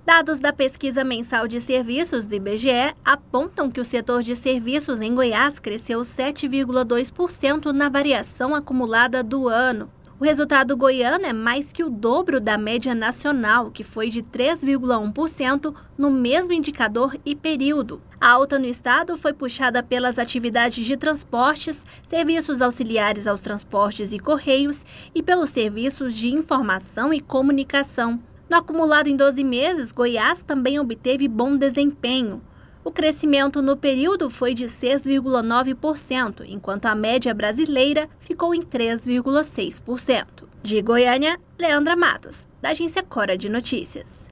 Dados da pesquisa mensal de serviços do IBGE apontam que o setor de serviços em Goiás cresceu 7,2% na variação acumulada do ano. O resultado goiano é mais que o dobro da média nacional, que foi de 3,1% no mesmo indicador e período. A alta no estado foi puxada pelas atividades de transportes, serviços auxiliares aos transportes e correios e pelos serviços de informação e comunicação. No acumulado em 12 meses, Goiás também obteve bom desempenho. O crescimento no período foi de 6,9%, enquanto a média brasileira ficou em 3,6%. De Goiânia, Leandra Matos, da Agência Cora de Notícias.